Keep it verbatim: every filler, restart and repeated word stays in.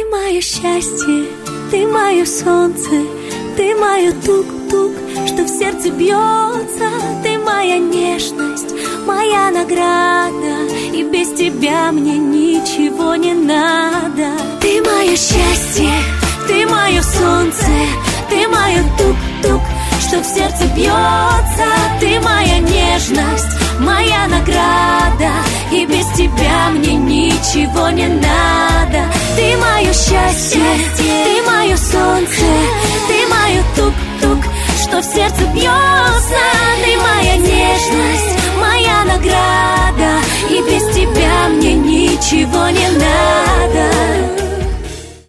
мое счастье, ты мое солнце, ты мое тук-тук, что в сердце бьется. Ты моя нежность, моя награда, и без тебя мне ничего не надо. Ты мое счастье, ты мое солнце, ты мое тук-тук, что в сердце бьется. Ты моя нежность, моя награда, и без тебя мне ничего не надо. Ты мое счастье, ты мое солнце, ты мое тук-тук, что в сердце бьется. Ты моя нежность, моя награда, и без тебя мне ничего не надо.